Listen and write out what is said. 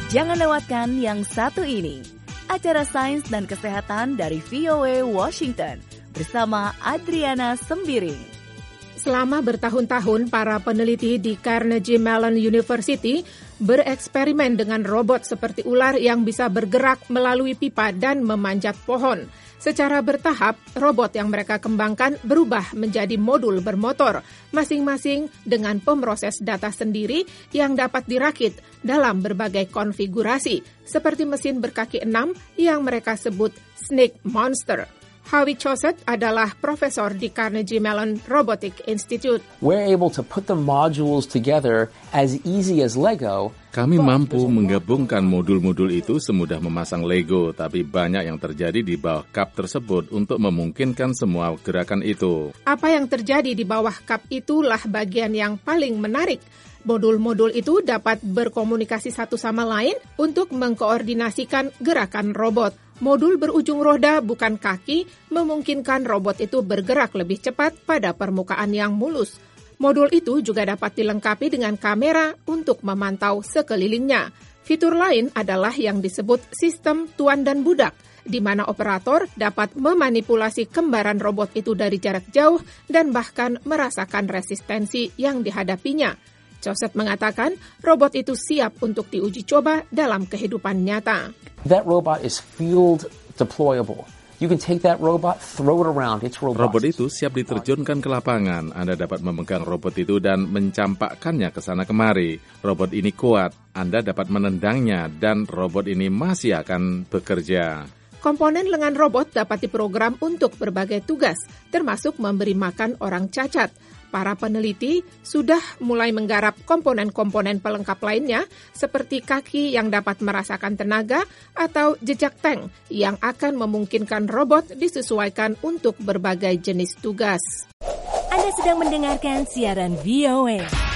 Jangan lewatkan yang satu ini, acara sains dan kesehatan dari VOA Washington bersama Adriana Sembiring. Selama bertahun-tahun, para peneliti di Carnegie Mellon University bereksperimen dengan robot seperti ular yang bisa bergerak melalui pipa dan memanjat pohon. Secara bertahap, robot yang mereka kembangkan berubah menjadi modul bermotor, masing-masing dengan pemroses data sendiri yang dapat dirakit dalam berbagai konfigurasi, seperti mesin berkaki 6 yang mereka sebut Snake Monster. Howie Choset adalah profesor di Carnegie Mellon Robotic Institute. We're able to put the modules together as easy as Lego. Kami mampu menggabungkan modul-modul itu semudah memasang Lego, tapi banyak yang terjadi di bawah cup tersebut untuk memungkinkan semua gerakan itu. Apa yang terjadi di bawah cup itulah bagian yang paling menarik. Modul-modul itu dapat berkomunikasi satu sama lain untuk mengkoordinasikan gerakan robot. Modul berujung roda bukan kaki memungkinkan robot itu bergerak lebih cepat pada permukaan yang mulus. Modul itu juga dapat dilengkapi dengan kamera untuk memantau sekelilingnya. Fitur lain adalah yang disebut sistem tuan dan budak, di mana operator dapat memanipulasi kembaran robot itu dari jarak jauh dan bahkan merasakan resistensi yang dihadapinya. Choset mengatakan robot itu siap untuk diuji coba dalam kehidupan nyata. That robot is field deployable. You can take that robot, throw it around. It's robust. Robot itu siap diterjunkan ke lapangan. Anda dapat memegang robot itu dan mencampakkannya ke sana kemari. Robot ini kuat. Anda dapat menendangnya dan robot ini masih akan bekerja. Komponen lengan robot dapat diprogram untuk berbagai tugas, termasuk memberi makan orang cacat. Para peneliti sudah mulai menggarap komponen-komponen pelengkap lainnya seperti kaki yang dapat merasakan tenaga atau jejak tank yang akan memungkinkan robot disesuaikan untuk berbagai jenis tugas. Anda sedang mendengarkan siaran VOA.